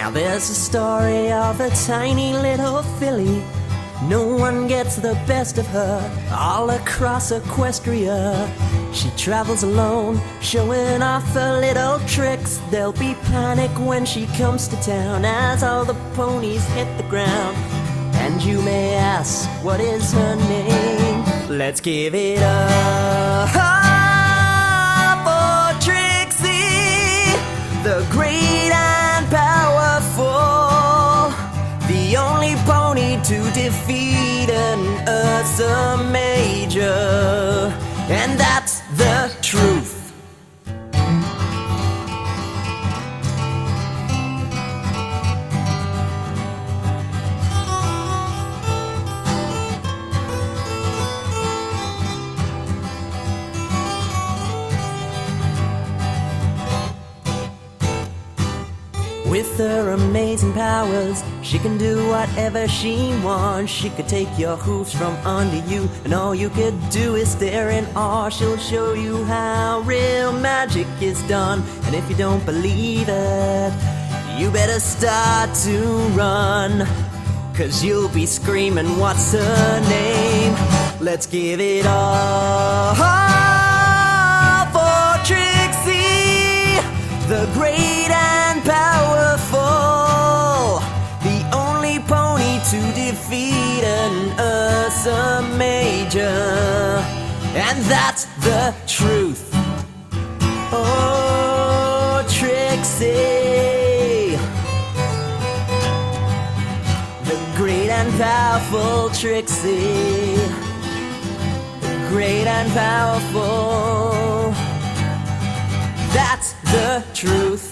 Now there's a story of a tiny little filly. No one gets the best of her all across Equestria. She travels alone, showing off her little tricks. There'll be panic when she comes to town as all the ponies hit the ground. And you may ask, what is her name? Let's give it up for Trixie, the great and powerful, the only pony to defeat an Ursa Major. And that's the truth. With her amazing powers, she can do whatever she wants. She could take your hoofs from under you, and all you could do is stare in awe. She'll show you how real magic is done, and if you don't believe it, you better start to run, 'cause you'll be screaming, what's her name? Let's give it all for Trixie, the great and powerful, the only pony to defeat an Ursa Major. And that's the truth. Oh, Trixie, the great and powerful Trixie, the great and powerful. That's the truth.